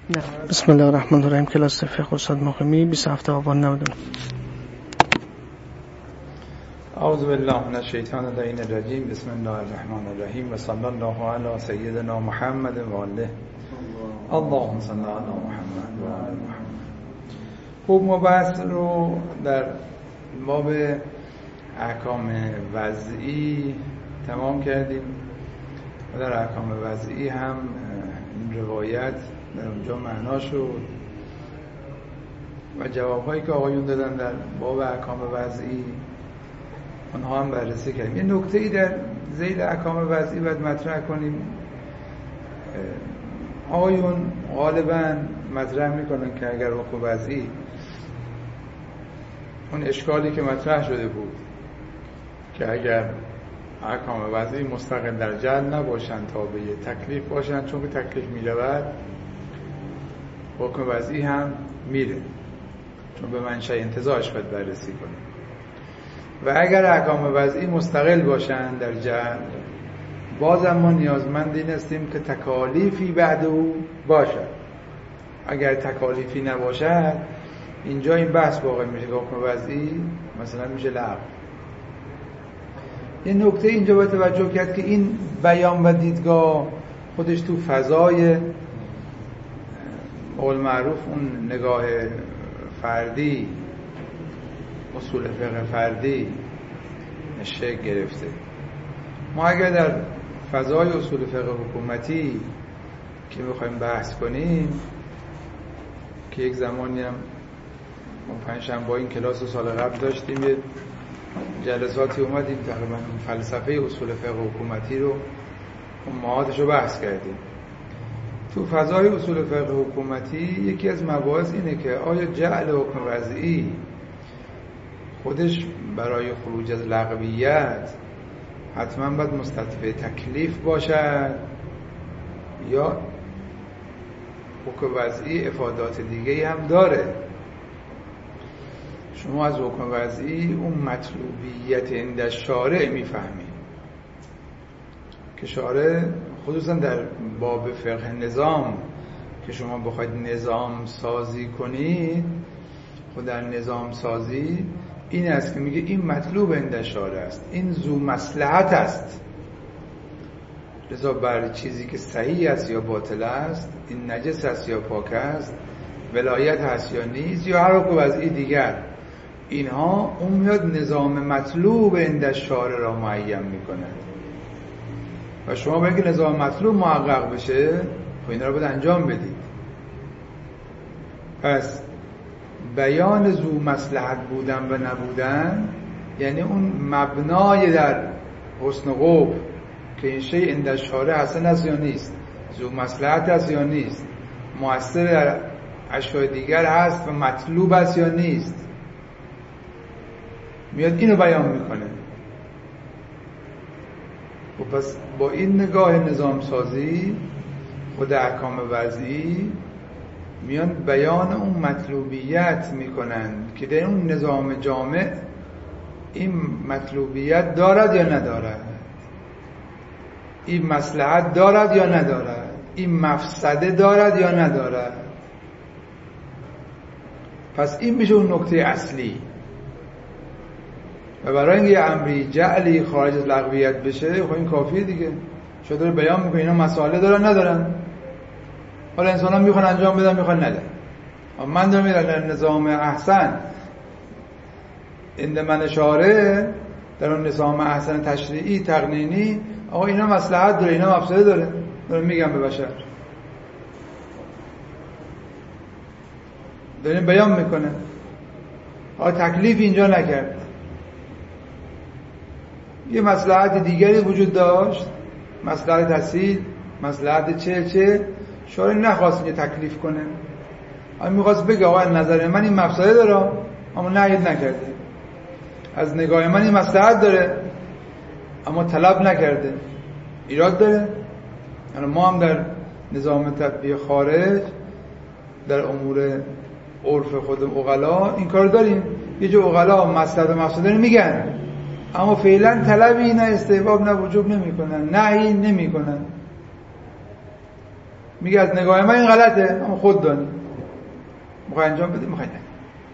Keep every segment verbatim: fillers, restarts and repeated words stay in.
بسم الله الرحمن الرحیم. کلاس فقه استاد مقیمی بیست و هفت آبان نود و نه. اعوذ بالله من الشیطان اللعین الرجیم. بسم الله الرحمن الرحیم و صلی الله علی سیدنا محمد و آله. اللهم صل علی محمد و آل محمد. خب ما بحث رو در باب احکام وضعی تمام کردیم و در احکام وضعی هم این روایت در اونجا معنا شد و جوابهایی که آقایون دادن در باب احکام وضعی اونها هم بررسی کردیم. یه نکته‌ای در ذیل احکام وضعی باید مطرح کنیم. آقایون غالباً مطرح میکنن که اگر حکم وضعی اون اشکالی که مطرح شده بود که اگر احکام وضعی مستقل در جعل نباشن تابع تکلیف باشن، چون که تکلیف میرود حکم وضعی هم میره، چون به منشأ انتزاعش باید بررسی کنیم. و اگر احکام وضعی مستقل باشن در جعل، باز ما نیازمند این هستیم که تکالیفی بعد او باشد. اگر تکالیفی نباشد، اینجا این بحث واقع میشه که حکم وضعی مثلا میشه لغو. یه نکته اینجا باید توجه کرد که این بیان و دیدگاه خودش تو فضای قول معروف اون نگاه فردی، اصول فقه فردی شکل گرفته. ما اگر در فضای اصول فقه حکومتی که میخوایم بحث کنیم، که یک زمانی هم ما پنجشنبه با این کلاس سال قبل داشتیم، یه جلساتی اومدیم تقریبا فلسفه اصول فقه حکومتی رو امهاتش رو بحث کردیم. تو فضای اصول فقه حکومتی یکی از مباحث اینه که آیا جعل حکم وضعی خودش برای خروج از لغویت حتما باید مستدفع تکلیف باشد یا حکم وضعی افادات دیگه هم داره. شما از حکم وضعی اون مطلوبیت عند شارع میفهمید که شارع خصوصا در باب فقه نظام که شما بخواید نظام سازی کنید، خود در نظام سازی این است که میگه این مطلوب عند شارع است، این ذو مصلحت است، لذا بر چیزی که صحیح است یا باطل است، این نجس است یا پاک است، ولایت هست یا نیست، یا هر حکم وضعی دیگر، اینها اون میاد نظام مطلوب عند شارع را معین میکنه و شما باید که نظام مطلوب محقق بشه و اینا رو باید انجام بدید. پس بیان ذو مصلحت بودن و نبودن یعنی اون مبنای در حسن قبح که این شی عند شارع حسن است یا نیست، ذو مصلحت است یا نیست، مؤثر در اشیاء دیگر هست و مطلوب است یا نیست، میاد اینو بیان میکنه. و پس با این نگاه نظام سازی خود احکام وضعی میان بیان اون مطلوبیت میکنن که در اون نظام جامع این مطلوبیت دارد یا ندارد، این مصلحت دارد یا ندارد، این مفسده دارد یا ندارد. پس این میشه اون نکته اصلی. و برای اینکه یه امری جعلی خارج از لغویت بشه، خب این کافیه دیگه. شما داره بیان میکنه اینا مسائل دارن ندارن، حالا انسان ها میخوان انجام بدن میخوان ندن. من دارم میرم در نظام احسن عند من شارع، در اون نظام احسن تشریعی تقنینی، آقا اینا مصلحت داره اینا مفسده داره، دارم میگم به بشر، داریم بیان میکنه. آقا تکلیف اینجا نکرد، یه مصلحت دیگری وجود داشت، مصلحت تحصیل، مصلحت چه چه، شارع نخواست یه تکلیف کنه، اما میخواست بگه آقا نظر من این مفسده داره اما نهید نکرده، از نگاه من این مصلحت داره اما طلب نکرده، ایراد داره. یعنی ما هم در نظام تطبیق خارج در امور عرف خود عقلا این کار داریم، یه جو عقلا مصلحت و مفسده رو میگن اما فعلا طلبی نه استحباب نه وجوب نمی کنن، نهی نمی کنن. میگه از نگاه من این غلطه، اما خود دانی میخوای انجام بدی میخوای نه.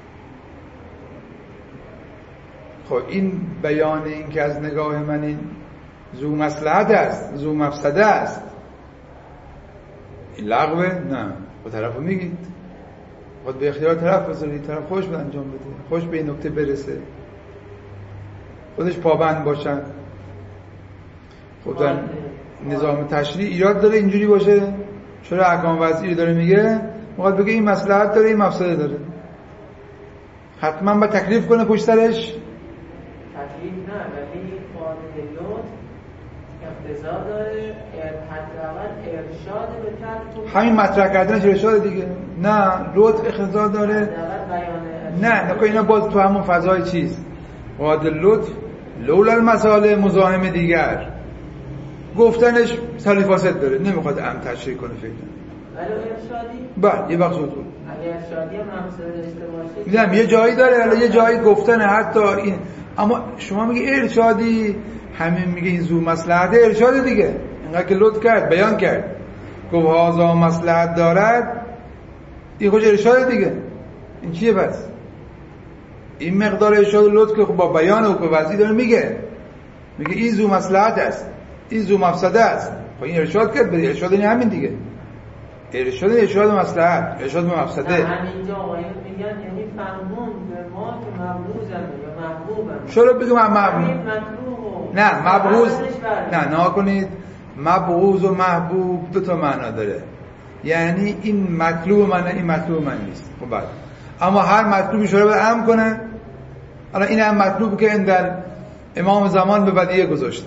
خب این بیان این که از نگاه من این ذو مصلحت است ذو مفسده است، این لغوه؟ نه. با طرفو میگید خود به اختیار طرف بذارید، طرف خوش به انجام بده، خوش به این نکته برسه، خودش پابند باشن. خب در نظام تشریع ایراد داره اینجوری باشه؟ چرا احکام وضعی داره میگه میخواد بگه این مصلحت داره این مفسده داره، حتما با تکلیف کنه پشت سرش؟ تکلیف نه، ولی قانون لطف اقتضا داره حداقل ارشاد به ترک. همین مطرح کردنش ارشاد دیگه. نه لطف اقتضا داره، نه نکن اینا باز تو همون فضای چیز قاعده لطف لولا المصالح مزاحم دیگر گفتنش صلیح فاسد داره، نمیخواد ام تشریح کنه فکر ولی ارشادی بله یه وقت شد اگه ارشادی هم مقصد داشته باشه میگم یه جایی داره، حالا یه جایی گفتن حتی این، اما شما میگه ارشادی همین میگه این ذو مصلحت ارشاد دیگه، اینقدر که لطف کرد بیان کرد گفت هازا مصلحت دارد، این خوش ارشاد دیگه. این چیه پس؟ این مقدار ارشاد لطف که با بیان و وضعی داره میگه میگه این ذو مصلحت است این ذو مفسده است. خب این ارشاد کرد به ارشاد، این همین دیگه ارشاد ارشاد مصلحت ارشاد به مفسده. همینجا آقایون میگن یعنی فهمون به ما که مبغوضن یا محبوبن. چرا بگم محبوب؟ نه مبغوض نه نه کنید، مبغوض و محبوب دو تا معنا داره، یعنی این مطلوب منه این مطلوب من نیست. خب بعد اما هر مطلوبی شروع به امر کنه، الان این هم مطلوب که این در امام زمان به بدیه گذاشته،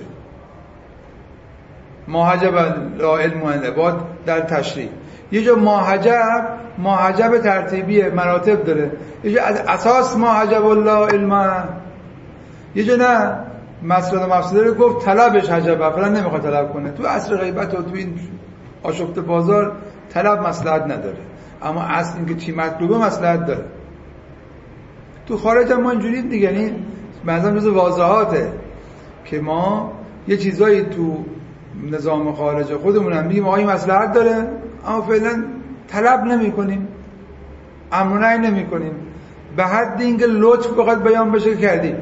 ماحجب لا علم و العباد در تشریع. یه جا ماحجب ماحجب ترتیبی مراتب داره، یه جا از اساس ماحجب الله علم، یه جا نه مسئله مفسده رو گفت طلبش حجبه، فلان نمیخواد طلب کنه. تو عصر غیبت و تو این آشفت بازار طلب مصلحت نداره، اما اصل این که چی مطلوبه مصلحت داره. تو خارج هم ما اینجوری دیگه، یعنی مثلا جز واضحاته که ما یه چیزایی تو نظام خارج خودمون هم میگیم آقا این مصلحت داره، اما فعلا طلب نمی کنیم، امر و نهی نمی کنیم، به حد اینکه لطف فقط بیان بشه کردیم،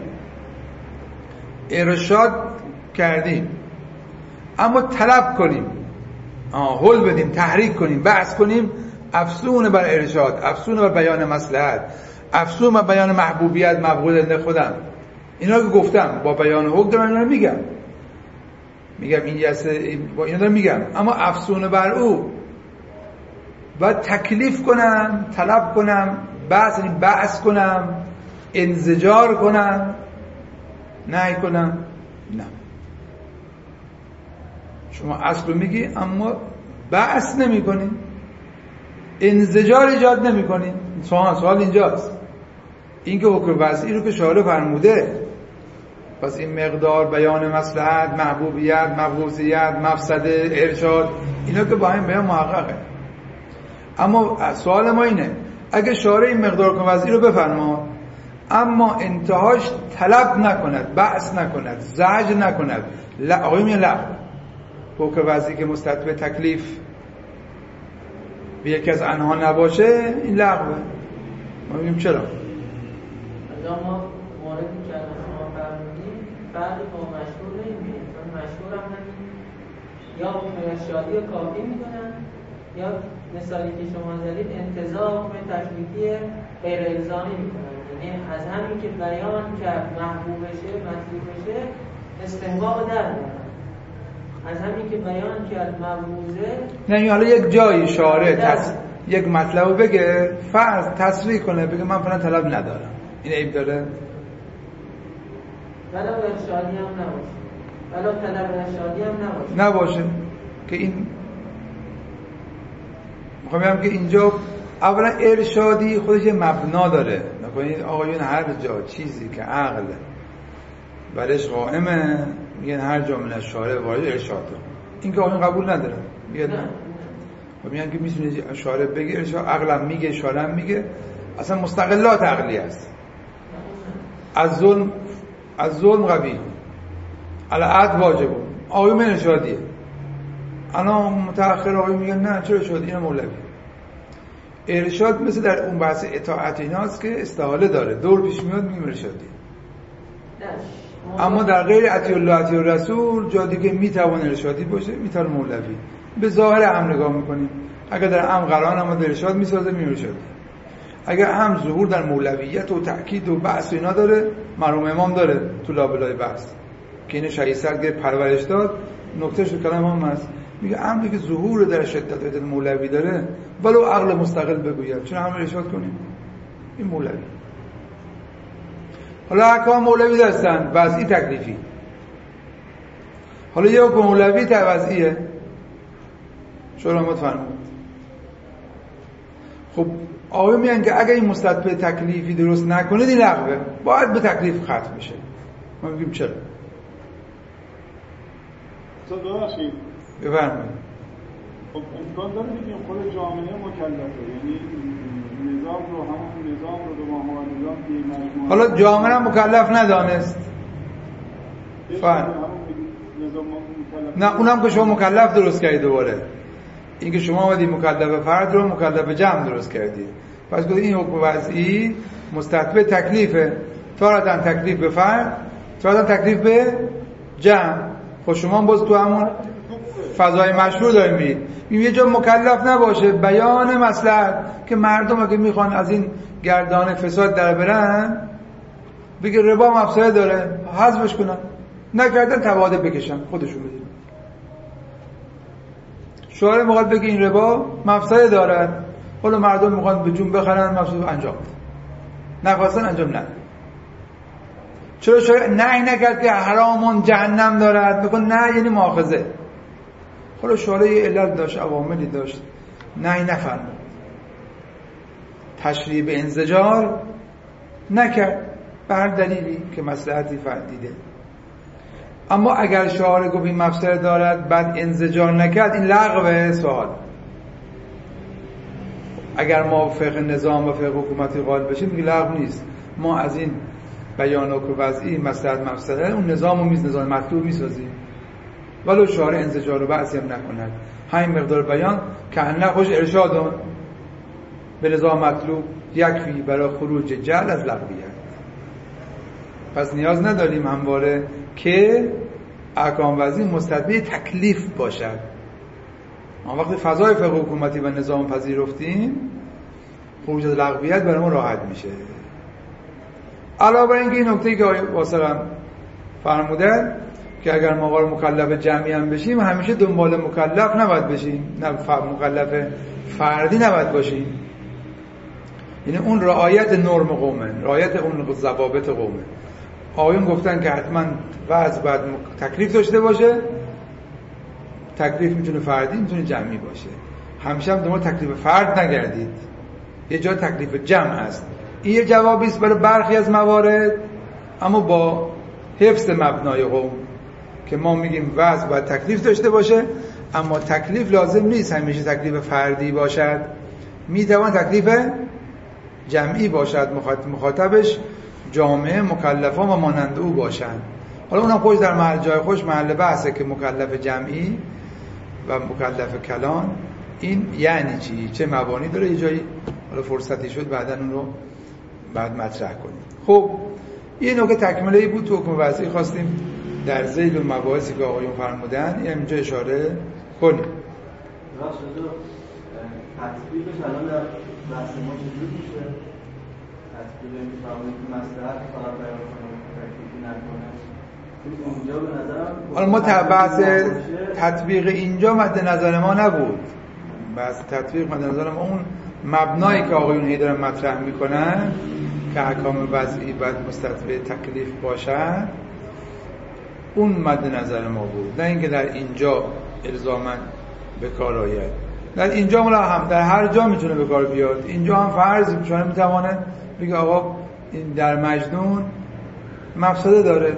ارشاد کردیم، اما طلب کنیم، هول بدیم، تحریک کنیم، بحث کنیم، افسون بر ارشاد، افسون بر بیان مصلحت، افسون بر بیان محبوبیت مبغوض خودم، اینا رو گفتم با بیان حکم دارم اینا رو میگم میگم این یسه با اینا دارم میگم، اما افسون بر او و تکلیف کنم، طلب کنم، بحث یعنی بحث کنم، انزجار کنم، نهی کنم، نه. شما اصل رو میگی اما بحث نمی کنی، انزجار ایجاد نمی کنی. سوال سوال اینجاست، این که حکم وضعی رو که شارع فرموده، پس این مقدار بیان مصلحت، محبوبیت، مبغوضیت، مفسده، ارشاد، اینا که با هم بیان محققه. اما سوال ما اینه اگه شارع این مقدار حکم وضعی رو بفرما اما انتهاش طلب نکند، بحث نکند، زجر نکند، لا آقای میگه لا حکم وضعی که مستتبع تکلیف به یکی از انها نباشه این لغوه. ما میگیم چرا؟ ما موردی که شما فرمودید بعدی با مشهور نمیبینیم، چون مشهور هم همین یا حکم ارشادی رو کافی میکنن یا مثالی که شما زدید انتزاع حکم تکلیفی غیر الزامی میکنن، یعنی از همین که بیان کرد محبوب بشه مطلوب بشه استحقاق در میارن، از همین که بیان کرد مبغوضه. نه حالا یک جایی شارع تص... یک مطلب بگه فرض تصریح کنه بگه من فلان طلب ندارم، این عیب داره؟ ولو ارشادی هم نباشه، ولو طلب ارشادی هم نباشه نباشه که این میخوام بگم که اینجا اولا ارشادی خودش یه مبنا داره، نکنید آقایون هر جا چیزی که عقل برش قائمه میگن هر جمله شارع وارد ارشاد، این که آقایون قبول نداره، میگن نه میگن که میتونه شارع بگه ارشاد، عقلم میگه شارع میگه، اصلا مستقلات عقلی است. از ظلم از ظلم قوی العدل واجب، آقایون ارشادیه، الان متأخر آقای میگن نه چرا شد این مولوی. ارشاد مثل در اون بحث اطاعت ایناست که استحاله داره، دور پیش میاد میگیم ارشادی. اما در غیر اطیع الله اطیع الرسول جا دیگه میتوان ارشادی باشه، میتونه مولوی. به ظاهر امر نگاه میکنیم، اگر در امر قرآن اما در ارشاد میسازه میگیم ارشادی. اگر هم ظهور در مولویت و تأکید و بحث و اینا داره، مرحوم امام داره تو لابلای بحث که این شایستر که پرورش داد، نکتهش تو کلام امام هست، میگه امری که ظهور در شدت مولوی داره ولو عقل مستقل بگوید چون همه ارشاد کنیم این مولوی. حالا احکام مولوی دستن وضعی تکلیفی. حالا یه حکم مولوی وضعیه شورا متفرمود. خب آقای میگن که اگر این مستطبع تکلیفی درست نکنه این لغوه، باید به تکلیف ختم بشه. ما میگیم چرا؟ تو ببخشید بفرمایید. خب امکان داره بگیم خود جامعه مکلفه، یعنی نظام رو همون نظام رو به ماهوار نظام که مجموعه حالا جامعه مکلف ندانست فهم نه اونم که شما مکلف درست کردید دوباره، این که شما آمدید مکلف فرد رو مکلف جمع درست کردید، پس گفتید این حکم وضعی مستتبع تکلیفه، تارتاً تکلیف به فرد تارتاً تکلیف به جمع. خب شما باز تو همون فضای مشروع داریم میرید، یه جا مکلف نباشه بیان مصلحت که مردم اگه میخوان از این گردان فساد در برن بگه ربا مفسده داره حذفش کنن، نکردن تبعات بکشن خودشون بدین. شعار میخواد بگه این ربا مفسده داره، حالا مردم میخوان به جون بخرن مفسده انجام بده، نخواستن انجام نده. چرا شاید نه نکرد که حرامون جهنم دارد بگن نه یعنی مؤاخذه. حالا شعار یه علت داشت عواملی داشت نه نفرمود، تشریع به انزجار نکرد به هر دلیلی که مصلحتی فرد دیده. اما اگر شعار گفت این مفسده دارد بعد انزجار نکرد این لغوه. سوال اگر ما فقه نظام و فقه حکومتی قائل بشیم میگه لغو نیست، ما از این بیان و وضعی مصلحت مفسده اون نظام و میز نظام مطلوب میسازیم ولو شعار انزجار و بعضی هم نکند. همین مقدار بیان که انه خوش ارشادون به نظام مطلوب یکفی برای خروج جهل از لغویت. پس نیاز نداریم همواره که احکام وضعی مستتبع تکلیف باشد. ما وقتی فضای فقه حکومتی و نظام پذیرفتیم خروج از لغویت برای ما راحت میشه. علاوه بر اینکه این نکته‌ای که واسرم فرمودن که اگر ما قرار مکلف جمعی هم بشیم همیشه دنبال مکلف نباید بشیم، نه مکلف فردی نباید باشیم. یعنی اون رعایت نرم قومه، رعایت اون ضوابط قومه. آقایون گفتن که حتما وضع باید تکلیف داشته باشه، تکلیف میتونه فردی میتونه جمعی باشه، همیشه هم دنبال تکلیف فرد نگردید، یه جا تکلیف جمع هست. این یه جوابی است برای برخی از موارد، اما با حفظ مبنای قوم که ما میگیم وضع باید تکلیف داشته باشه، اما تکلیف لازم نیست همیشه تکلیف فردی باشد، میتوان تکلیف جمعی باشد، مخاطبش جامعه مکلفان و مانند او باشند. حالا اونم خوش در محل جای خوش محل بحثه که مکلف جمعی و مکلف کلان این یعنی چی، چه مبانی داره، یه جایی حالا فرصتی شد بعدن اون رو بعد مطرح کنیم. خب یه نکته تکمله‌ای بود تو حکم وضعی خواستیم در ذیل و مباحثی که آقایون فرمودن یه اینجا اشاره کنیم. راست شده تطبیقش الان در بحث ما چجور میشه؟ تطبیق این فرمودید که مصلحت فقط بیان کنه تکلیفی نکنه اونجا به نظرم حالا ما بحث تطبیق اینجا مد نظر ما نبود، بحث تطبیق مد نظر ما اون مبنایی که آقایون هی دارن مطرح میکنن که احکام وضعی باید مستتبع تکلیف باشن اون مد نظر ما بود، نه اینکه در اینجا الزاماً به کار آید. در اینجا ملا هم در هر جا میتونه به کار بیاد. اینجا هم فرض شما میتونه بگه آقا این در مجنون مفسده داره،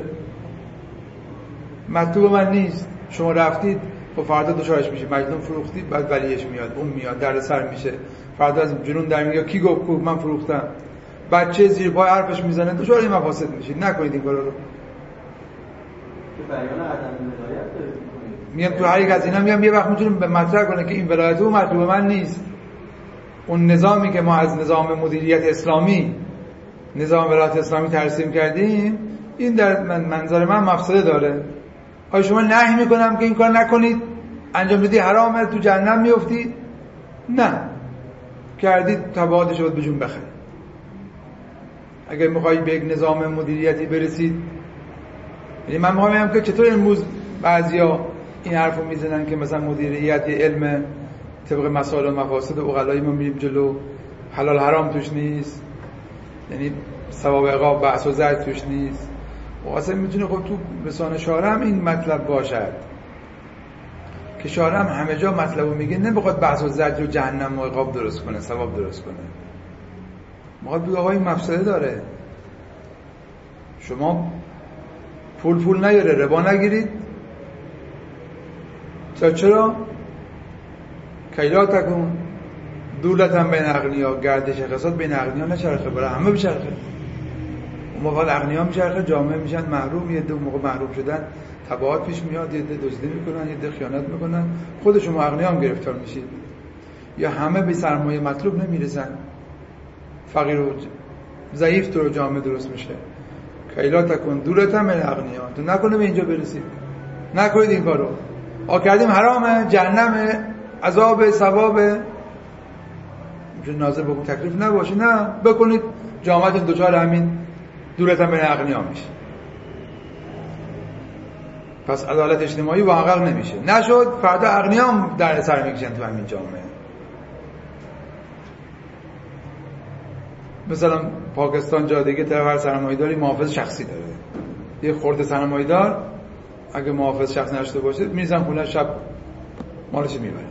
مطلوب من نیست، شما رفتید و فردا دچارش میشه، مجنون فروختید بعد ولیش میاد، اون میاد در سر میشه، فردا از جنون در میاد کی گفت کو من فروختم، بچه زیر پای حرفش میزنه، دچار این مفاسد میشید. نکنید این کارا رو. که بیان عدم رضایت دارید میکنید میگم تو هر یک از اینا میگم یه وقت میتونیم به مطرح کنه که این ولایت او مطلوب من نیست. اون نظامی که ما از نظام مدیریت اسلامی، نظام ولایت اسلامی ترسیم کردیم، این در منظر من مفسده داره. آیا شما نهی میکنم که این کار نکنید، انجام بدی حرامه، تو جهنم میفتی؟ نه، کردید تبعاتش رو بجون بخرید. اگر میخوایی به یک نظام مدیریتی برسید، یعنی من میخوام بگم که چطور امروز بعضیا این حرفو میزنن که مثلا مدیریت یه علم طبق مسائل و مفاسد عقلایی ما میریم جلو، حلال حرام توش نیست، یعنی ثواب عقاب بحث و زرد توش نیست. و اصلا میتونه خب تو لسان شارع هم این مطلب باشد که شارع هم همه جا مطلبو میگه، نمیخواد بحث و زرد رو جهنم و عقاب درست کنه، ثواب درست کنه. میخواد بگه آقا این مفسده داره، شما پول پول نیاره، ربا نگیرید. چرا چرا؟ کیلا تکون دولتم بین اغنیا، گردش اقتصاد بین اغنیا نچرخه، برای همه بچرخه. اون موقع اغنیا میچرخه، جامعه میشن محروم، یه دو موقع محروم شدن تبعات پیش میاد، یه ده دزدی میکنن، یه ده خیانت میکنن، خود شما اغنیا هم گرفتار میشید. یا همه به سرمایه مطلوب نمیرسن، فقیر و ضعیف تو جامعه درست میشه. کیلا تکون دولتم بین اغنیا، تو نکنه به اینجا برسید، نکنید این کارو. آ کردیم حرامه، جهنمه، عذاب، ثواب، میشه ناظر بگم تکلیف نباشه، نه بکنید جامعه دوچار همین دولتم بین اغنیا میشه. پس عدالت اجتماعی محقق نمیشه. نشد فردا اغنیا هم در سر میکشن تو همین جامعه. مثلا پاکستان جادگی طرف هر سرمایه‌داری محافظ شخصی داره. یه خرده سرمایه‌دار اگه محافظ شخصی نشته باشه میزن خونه شب مالش میبره.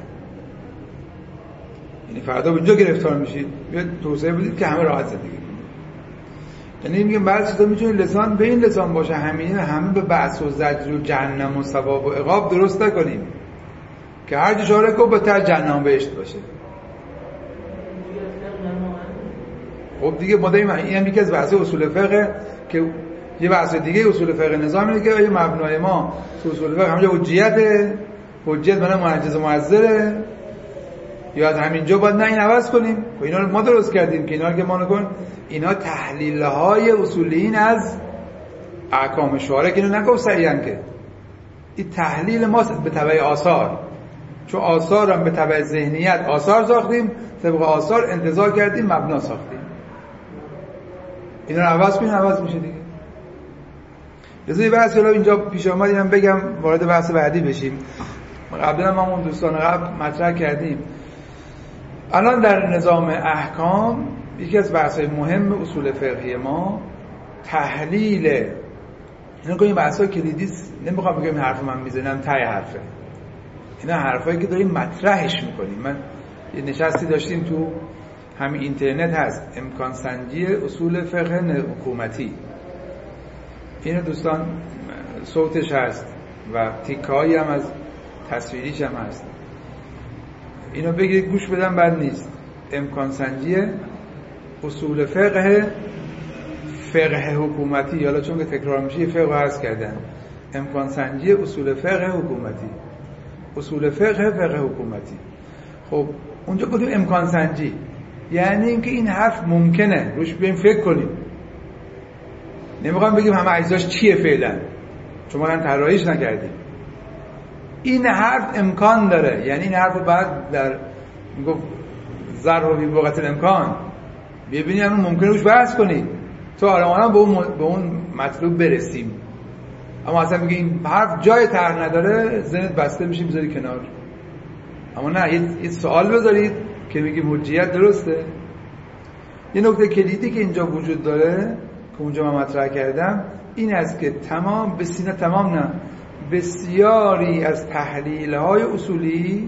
یعنی فردا به اینجا گرفتار میشید. بیاد توسعه بدید که همه راحت زندگی کنن. یعنی میگم بعضی چیزا میتونه لسان به این لسان باشه، همین همه به بحث و زجر و جهنم و ثواب و عقاب درست نکنیم که هر جا شاره کو بهتر جهنم بهشت باشه. خب دیگه ما داریم این هم یکی از بحث اصول فقه که یه بحث دیگه اصول فقه نظام اینه که مبنای ما تو اصول فقه همونجا حجیته، حجیت معنی معجز و معذره، یا از همینجا باید نه این عوض کنیم. و اینا رو ما درست کردیم که اینا رو که ما نکن، اینا تحلیل های اصولیین از احکام شارع که اینو نگفت صحیحاً که این تحلیل ماست به تبع آثار، چون آثار هم به تبع ذهنیت آثار ساختیم، طبق آثار انتزاع کردیم مبنا ساختیم. اینا رو عوض کنیم عوض میشه دیگه. لذا یه بحثی حالا اینجا پیش آمد اینم بگم وارد بحث بعدی بشیم. قبلا ما اون دوستان قبل مطرح کردیم. الان در نظام احکام یکی از بحث‌های مهم اصول فقهی ما تحلیل، اینا که این بحث‌ها کلیدی است، نمیخوام بگم این حرف من میزنم ته حرفه، اینا حرفایی که داریم مطرحش میکنیم. من یه نشستی داشتیم تو همین اینترنت هست، امکان سنجی اصول فقه حکومتی، این دوستان صوتش هست و تیکایی هم از تصویریش هم هست، اینو بگید گوش بدن بد نیست. امکان سنجی اصول فقه فقه حکومتی، حالا چون که تکرار میشه فقه هست کردن، امکان سنجی اصول فقه حکومتی، اصول فقه فقه حکومتی. خب اونجا گفتیم امکان سنجی یعنی اینکه این حرف ممکنه روش بریم فکر کنیم، نمیخوام بگیم همه اجزاش چیه فعلا چون ما هم طراحیش نکردیم. این حرف امکان داره، یعنی این حرف رو بعد در میگفت ضرب و بوقت الامکان ببینیم اون ممکنه روش بحث کنید تو آرمانا به اون به اون مطلوب برسیم. اما اصلا میگه این حرف جای طرح نداره، ذهنت بسته میشه بذاری کنار. اما نه، یه سوال بذارید که میگیم حجیت درسته. یه نکته کلیدی که اینجا وجود داره که اونجا من مطرح کردم این است که تمام به سینه تمام نه بسیاری از تحلیل های اصولی،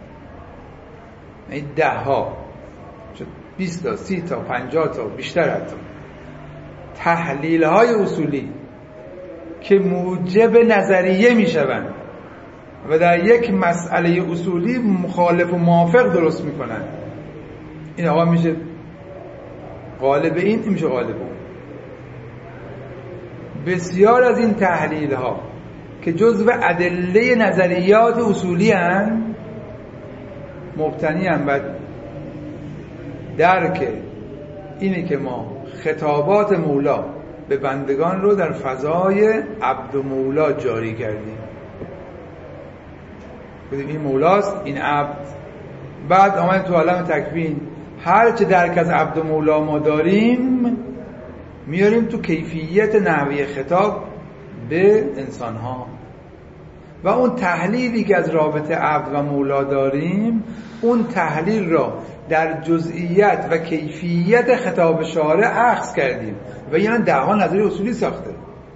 این ده ها بیست تا سی تا پنجاه تا بیشتر حتی تحلیل های اصولی که موجب نظریه می شوند و در یک مسئله اصولی مخالف و موافق درست می کنند، این آقا میشه غالب این، این میشه غالب اون. بسیار از این تحلیل ها که جزو ادله نظریات اصولی هن، مبتنی هم بر درک اینه که ما خطابات مولا به بندگان رو در فضای عبد و مولا جاری کردیم. بودیم این مولاست، این عبد. بعد آمد تو عالم تکوین هر چه درک از عبد و مولا ما داریم میاریم تو کیفیت نحوه خطاب به انسان ها، و اون تحلیلی که از رابطه عبد و مولا داریم اون تحلیل را در جزئیات و کیفیت خطاب شارع اخذ کردیم و یعنی ده ها نظری اصولی ساخته.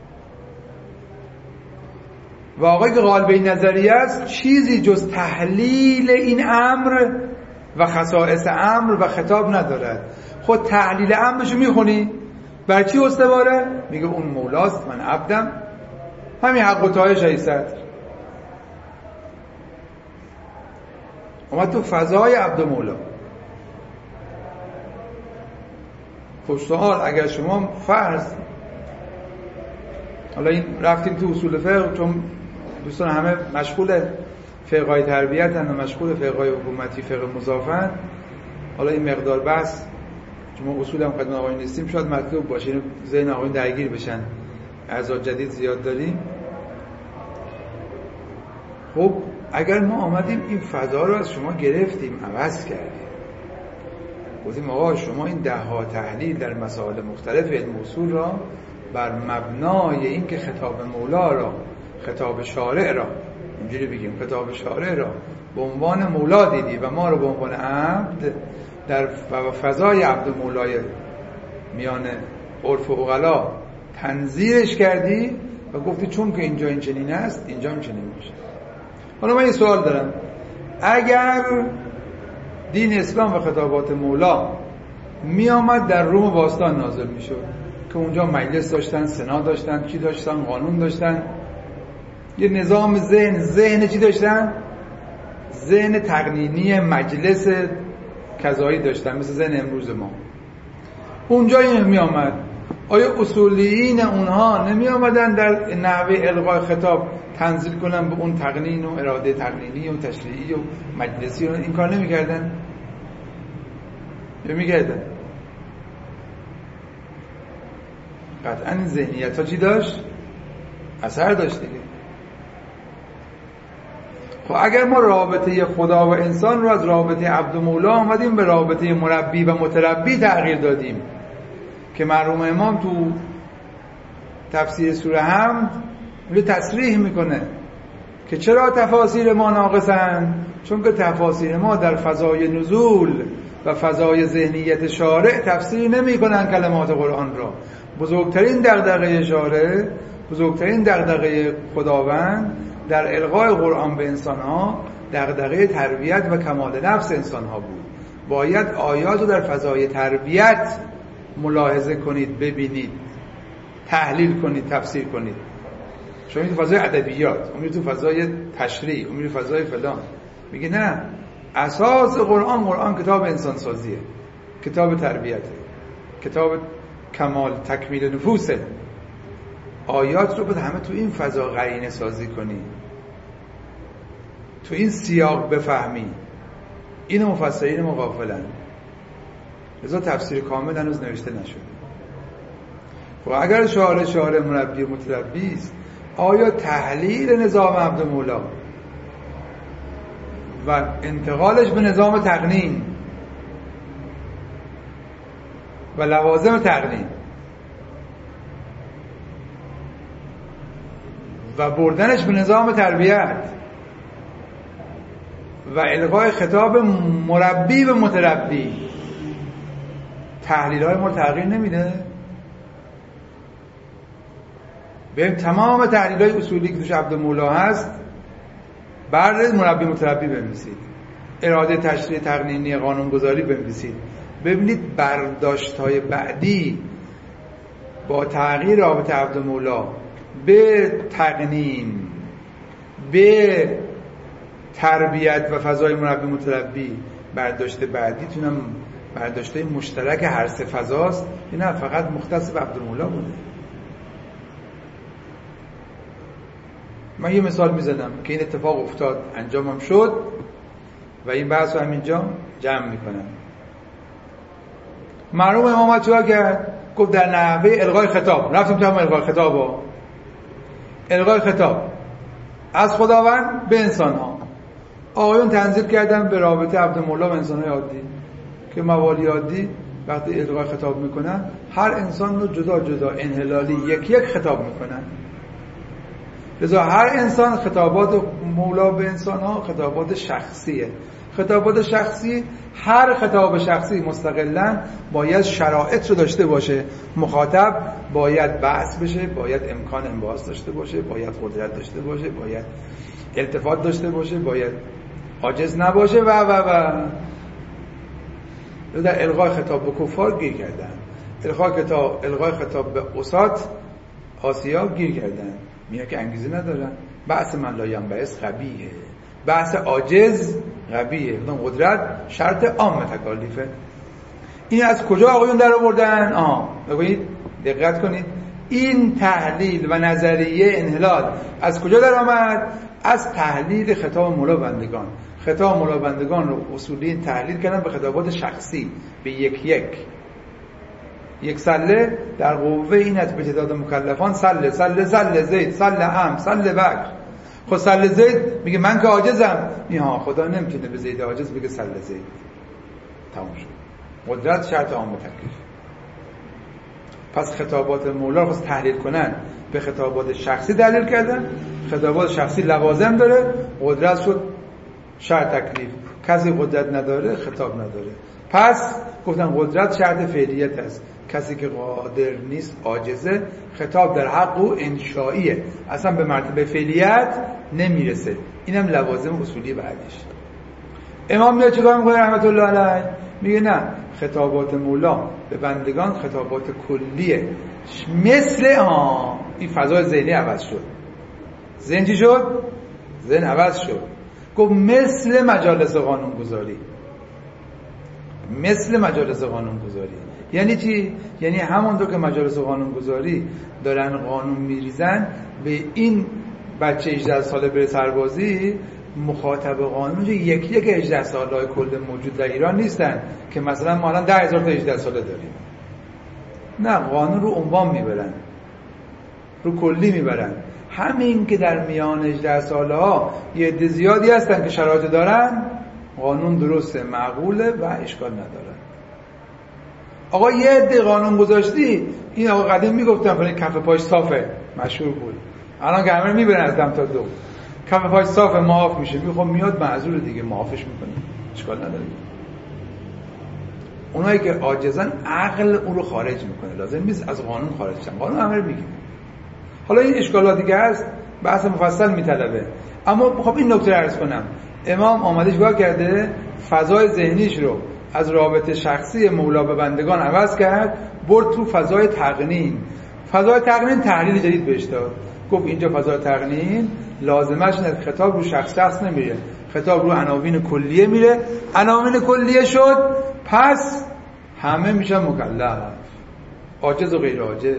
و آقایی که غالب نظریه است چیزی جز تحلیل این امر و خصائص امر و خطاب ندارد. خود تحلیل امرشو میخونی بر چی استواره؟ میگه اون مولاست، من عبدم، همین حق و تای شایستر. اومد تو فضای عبد و مولا. خب سوال، اگر شما فرض، حالا این رفتیم تو اصول فقه چون دوستان همه مشغول فقهای تربیت هستند و مشغول فقهای حکومتی، فقه مضافن، حالا این مقدار بحث چون اصول هم خدمت آقایون نیستیم شاید مطلوب باشه، اینو ذهن آقایون درگیر بشن، اعضا جدید زیاد داریم. خب اگر ما آمدیم این فضا رو از شما گرفتیم، عوض کردیم، گفتیم آقا شما این ده ها تحلیل در مسائل مختلف علم اصول را بر مبنای این که خطاب مولا را، خطاب شارع را، اینجوری بگیم خطاب شارع را به عنوان مولا دیدی و ما رو به عنوان عبد در فضای عبد و مولای میان عرف و عقلا تنظیرش کردی و گفتی چون که اینجا این چنین است اینجا این چنین میشه. حالا من یه سوال دارم، اگر دین اسلام و خطابات مولا می آمد در روم باستان نازل می شد که اونجا مجلس داشتن، سنا داشتن، چی داشتن، قانون داشتن، یه نظام ذهن، ذهن چی داشتن؟ ذهن تقنینی مجلس کذایی داشتن، مثل ذهن امروز ما. اونجا این می آمد، آیا اصولیین اونها نمی آمدن در نحوه القای خطاب تنزیل کنن به اون تقنین و اراده تقنینی و تشریعی و مجلسی و این کار نمی کردن؟ یا می کردن؟ قطعا این ذهنیت ها چی داشت؟ اثر داشت دیگه. خب اگر ما رابطه خدا و انسان رو از رابطه عبد و مولا آمدیم به رابطه مربی و متربی تغییر دادیم که مرحوم امام تو تفسیر سوره حمد رو تصریح میکنه که چرا تفاسیر ما ناقصن؟ چون که تفاسیر ما در فضای نزول و فضای ذهنیت شارع تفسیر نمی کنن کلمات قرآن را. بزرگترین دغدغه شارع، بزرگترین دغدغه خداوند در القای قرآن به انسانها دغدغه تربیت و کمال نفس انسانها بود. باید آیات رو در فضای تربیت ملاحظه کنید، ببینید، تحلیل کنید، تفسیر کنید. شما تو فضای ادبیات، اون تو فضای تشریع، اون تو فضای فلان. میگه نه، اساس قرآن، قرآن کتاب انسان سازیه، کتاب تربیته، کتاب کمال تکمیل نفوسه. آیات رو باید همه تو این فضا قرینه سازی کنی، تو این سیاق بفهمی. این مفسرین ما غافلن، لذا تفسیر کامل هنوز نوشته نشده. خب اگر شارع شارع مربی متربی است، آیا تحلیل نظام عبد مولا و انتقالش به نظام تقنین و لوازم تقنین و بردنش به نظام تربیت و القای خطاب مربی به متربی، تحلیل های ما تغییر نمیده؟ ببین تمام تحلیل های اصولی که توش عبد مولا هست بعد مربی متربی بنویسید، اراده تشریع تقنینی قانونگذاری بنویسید، ببینید برداشت های بعدی با تغییر رابطه عبد مولا به تقنین، به تربیت و فضای مربی متربی، برداشت بعدی تونم برداشته مشترک هر سه فضاست، نه فقط مختص به عبد مولا بوده. من یه مثال میزنم که این اتفاق افتاد، انجامم شد و این بحث رو همینجا جمع میکنم. مرحوم امام چیکار کرد؟ گفت در نحوه القای خطاب، رفتیم تو هم القای خطاب ها. القای خطاب از خداوند به انسان ها. آقایون تنزیل کردن به رابطه عبدالمولا و انسان های عادی که موالی عادی وقتی القای خطاب میکنن هر انسان رو جدا جدا انحلالی یک یک خطاب میکنن. لذا هر انسان خطابات مولا به انسان ها خطابات شخصیه. خطابات شخصی، هر خطاب شخصی مستقلاً باید شرایط رو داشته باشه. مخاطب باید بحث بشه، باید امکان انباز داشته باشه، باید قدرت داشته باشه، باید التفات داشته باشه، باید عاجز نباشه و و و در القای خطاب به کفار گیر کردن، القای خطاب القای خطاب به عصات آسیا گیر کردن. میگه که انگیزه ندارن. بحث من لایم بحث قبیه، بحث عاجز قبیه. قدرت شرط عام تکالیفه. این از کجا آقایون در آوردن؟ آها ببینید، دقت کنید، این تحلیل و نظریه انحلال از کجا در آمد؟ از تحلیل خطاب مولا بندگان. خطاب مولا بندگان رو اصولی تحلیل کردن به خطابات شخصی، به یک یک یک سله در قوه این از به تعداد مکلفان سله سله سله زید سله هم سله بکر. خود سله زید میگه من که عاجزم. ها خدا نمیتونه به زید عاجز بگه سله زید. تمام شد. قدرت شرط عام تکلیف. پس خطابات مولا رو تحلیل کنن به خطابات شخصی دلیل کردن. خطابات شخصی لوازم داره، قدرت شد شرط تکلیف. کسی قدرت نداره خطاب نداره. پس گفتن قدرت شرط فعلیت است. کسی که قادر نیست عاجزه، خطاب در حق او انشائیه، اصلا به مرتبه فعلیت نمیرسه. اینم لوازم اصولی بعدش. امام میاد چیکار میکنه رحمت الله علیه؟ میگه نه، خطابات مولا به بندگان خطابات کلیه. مثل ها این فضای ذهنی عوض شد. ذهن چی شد؟ ذهن عوض شد. گفت مثل مجالس قانونگذاری. مثل مجالس قانونگذاری یعنی چی؟ یعنی همونطور که مجالس قانونگذاری دارن قانون میریزن به این بچه هجده ساله بره سربازی، مخاطب قانون یک یک هجده ساله‌های کل موجود در ایران نیستن که مثلا ما الان ده هزار تا هجده ساله داریم. نه، قانون رو عنوان میبرن، رو کلی میبرن. همین که در میان هجده ساله ها یه عده زیادی هستن که شرایط دارن، قانون درسته، معقوله و اشکال نداره. آقا یه عده قانون گذاشتی، این آقا قدیم میگفتن فلان کف پاش صافه، مشهور بود. الان که همه میبرن از دم تا دو، کف پاش صافه، معاف میشه. میخوام میاد معذور دیگه، معافش میکنه، اشکال نداره. اونایی که عاجزن عقل اون رو خارج میکنه، لازم نیست از قانون خارج شن، قانون همه رو میگه. حالا این اشکالاتی که هست بحث مفصل میطلبه، اما خب این نکته رو عرض کنم. امام آمده چیکار کرده؟ فضای ذهنیش رو از رابطه شخصی مولا به بندگان عوض کرد، برد تو فضای تقنین. فضای تقنین تحلیل جدید بهش داد. گفت اینجا فضای تقنین لازمش اینه خطاب رو شخص شخص نمیره، خطاب رو عناوین کلیه میره. عناوین کلیه شد، پس همه میشن مکلف، عاجز و غیر عاجز.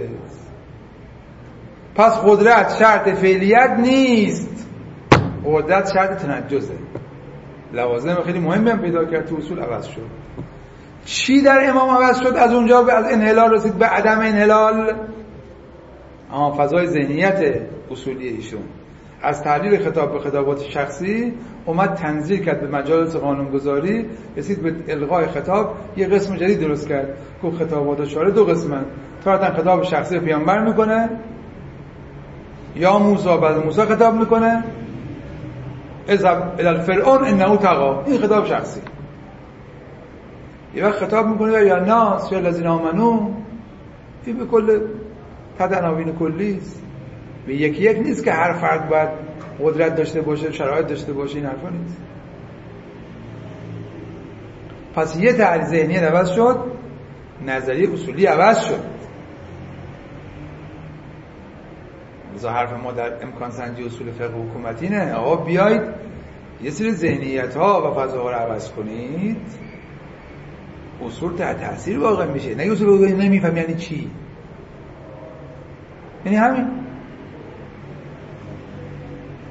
پس قدرت شرط فعلیت نیست، قدرت شرط تنجزه. لوازم خیلی مهمی هم پیدا کرد، تو اصول عوض شد. چی در امام عوض شد؟ از اونجا از انحلال رسید به عدم انحلال. آه فضای ذهنیت اصولی ایشون از تحلیل خطاب به خطابات شخصی اومد تنزیل کرد به مجالس قانونگذاری، رسید به الغای خطاب، یه قسم جدید درست کرد. گفت خطابات شارع دو قسمن، تارتا خطاب شخصی پیامبر میکنه، یا موسی بعد موسی خطاب میکنه، اذهب الی الفرعون انه طغى، این خطاب شخصی. یه وقت خطاب میکنه یا ناس یا الذین آمنو، این به کل تحت عناوین کلی است. به یکی یک نیست که هر فرد باید قدرت داشته باشه، شرایط داشته باشه، این حرفا نیست. پس یه تحلیل ذهنی عوض شد، نظریه اصولی عوض شد. مثلا حرف ما در امکان سنجی اصول فقه حکومتی نه، آقا بیایید یه سری ذهنیت ها و فضاها رو عوض کنید، اصول تحت تاثیر واقع میشه. نه اصول رو نمیفهم یعنی چی، یعنی همین.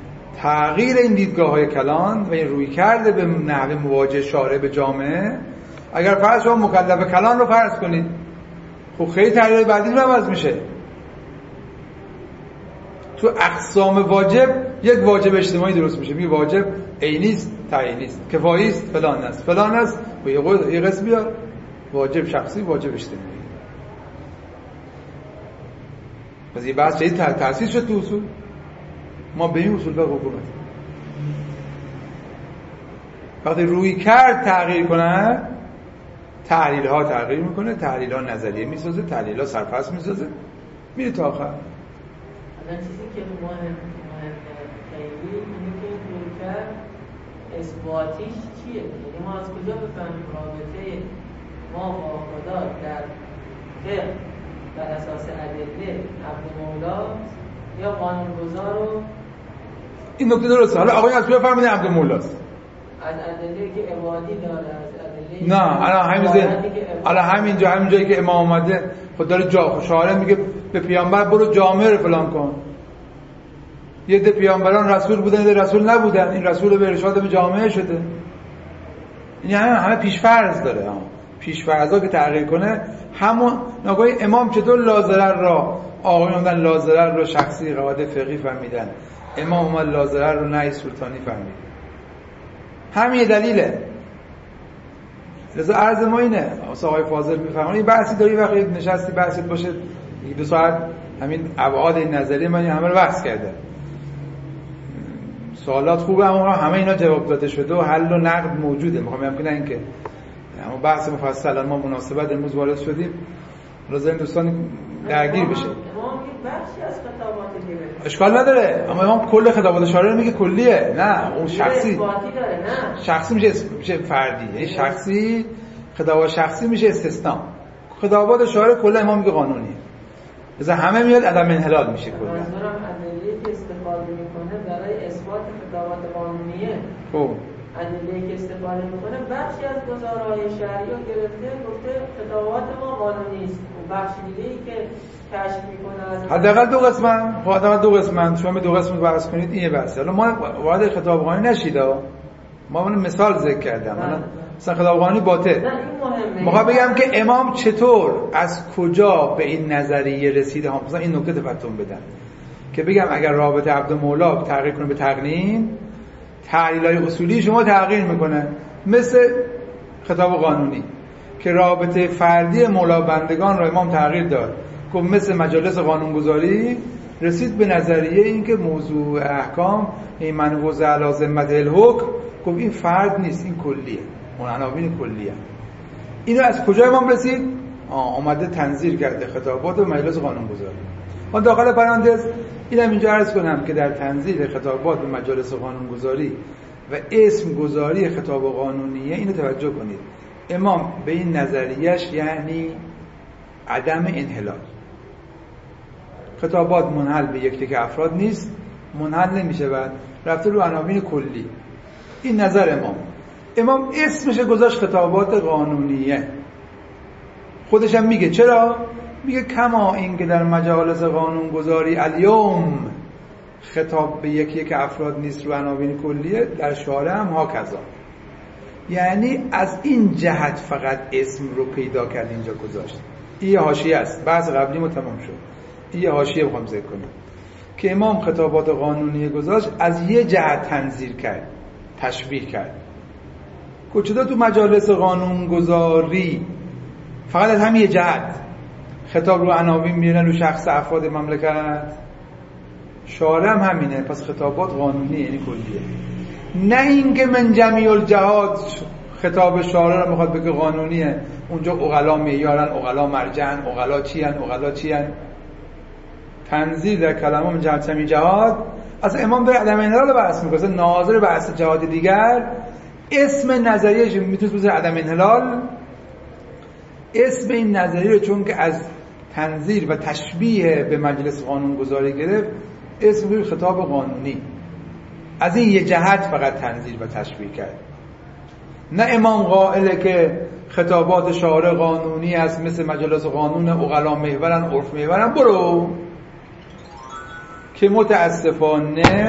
تغییر این دیدگاه‌های کلان و این روی کرده به نحو مواجه شارع به جامعه، اگر فرض شما مکلف کلان رو فرض کنید، خب خیلی تحلیل بعدی رو عوض میشه. تو اقسام واجب یک واجب اجتماعی درست میشه، میگه واجب عینی است، تعیینی است، کفایی است، فلان است، فلان است، و یه قسم بیار واجب شخصی، واجب اجتماعی. پس یه بحث جدید تأسیس شد تو اصول. ما به این اصول به حکومت وقتی روی کرد تغییر کنه، تحلیل ها تغییر میکنه، تحلیل ها نظریه میسازه، تحلیل ها سرپرست میسازه، میره تا آخر. الان چیزی که مهم مهم خیلی اینه که روی کرد اثباتیش چیه؟ یعنی ما از کجا بفهمیم رابطه ما با خدا در فقه بر اساس ادله عبد مولا یا قانونگذار رو؟ این نکته درسته. حالا آقای از کجا فهمیدن عبد مولاست؟ از ادله که عبادی داره، از ادله نه الان همین الان همینجا همین جایی که امام اومده خود داره جا شاعر میگه به پیامبر برو جامعه رو فلان کن. یه ده پیامبران رسول بودن، یه ده رسول نبودن، این رسول به ارشاد به جامعه شده. این همه همه پیش‌فرض داره. ها پیش‌فرضا که تغییر کنه، همون نگاه امام چطور لازرر را آقایون اومدن لازرر رو شخصی قواعد فقهی فهمیدن، امام اومد لازرر رو نهی سلطانی فهمید. همین دلیله. لذا عرض ما اینه، واسه آقای فاضل میفهمن این بحثی داری وقتی نشستی بحثی باشه دو ساعت همین ابعاد این نظریه من همه رو بحث کرده. سوالات خوبه اما همه اینا جواب داده شده و حل و نقد موجوده. میخوام بگم که نه اینکه اما بحث مفصل ما مناسبت امروز وارد شدیم لازم دوستان درگیر بشه. امام بخشی از خطابات گرفت. اشکال نداره، اما امام کل خطابات شارع میگه کلیه، نه اون شخصی داره نه شخصی میشه میشه فردی، یعنی شخصی خطابات شخصی میشه استثناء. خطابات شارع کلا امام میگه قانونی. مثلا همه میاد عدم انحلال میشه کلا. منظورم ادله‌ای که استفاده میکنه برای اثبات خطابات قانونیه. خب ادله‌ای که استفاده میکنه بخشی از گزارهای شرعی رو گرفته گفته خطابات ما قانونی است. و بخش دیگه‌ای که کشف میکنه حداقل دو قسمن، حداقل دو قسمن شما دو قسم بحث کنید این یه بحثه. حالا ما وارد خطاب قانونی نشید، ما اون مثال ذکر کردم. حالا مثلا خطاب قانونی باطل. نه این مهمه. میخوام بگم که امام چطور از کجا به این نظریه رسیده. هم مثلا این نکته تفتون بدم که بگم اگر رابطه عبد مولا تغییر کنه به تقنین، تحلیل‌های اصولی شما تغییر میکنه، مثل خطاب قانونی که رابطه فردی مولا بندگان را امام تغییر داد، که مثل مجالس قانونگذاری رسید به نظریه این که موضوع احکام این منوز علی ذمت الحکم، گفت این فرد نیست، این کلیه، اون عناوین کلیه. اینو از کجا امام رسید؟ آه اومده تنظیر کرده خطابات و مجلس قانونگذاری. من داخل پرانتز اینم اینجا عرض کنم که در تنظیر خطابات و مجالس قانونگذاری و اسم گذاری خطاب قانونیه اینو توجه کنید، امام به این نظریهش یعنی عدم انحلال. خطابات منحل به یک تک افراد نیست، منحل نمیشه و رفته رو عناوین کلی. این نظر امام. امام اسمش گذاشت خطابات قانونیه. خودش هم میگه چرا؟ میگه کما این که در مجالس قانونگذاری الیوم خطاب به یک یک افراد نیست رو عناوین کلیه، در شارع هم ها کذا. یعنی از این جهت فقط اسم رو پیدا کرد اینجا گذاشت. این حاشیه است، بحث قبلی ما تمام شد. این حاشیه بخوام ذکر کنم که امام خطابات قانونی گذاشت از یه جهت تنظیر کرد، تشبیه کرد. کجا تو مجالس قانونگذاری فقط از همین جهت خطاب رو عناوین میارن رو شخص افراد مملکت، شارع هم همینه، پس خطابات قانونی یعنی کلیه. نه اینکه من جمیع الجهات خطاب شارع رو میخواد بگه قانونیه، اونجا عقلا معیارن، عقلا مرجعن، عقلا چی ان، عقلا چی ان. تنزیل در کلمه من جمیع جهات از امام به عدم انحلال رو بحث میکنه، ناظر بحث جهات دیگر اسم نظریهش میتونه بذاره عدم انحلال. اسم این نظریه رو چون که از تنظیر و تشبیه به مجلس قانونگذاری گرفت، اسم روی خطاب قانونی، از این یه جهت فقط تنظیر و تشبیه کرد. نه امام قائله که خطابات شارع قانونی است، مثل مجلس قانون عقلا محورن، عرف محورن، برو. که متاسفانه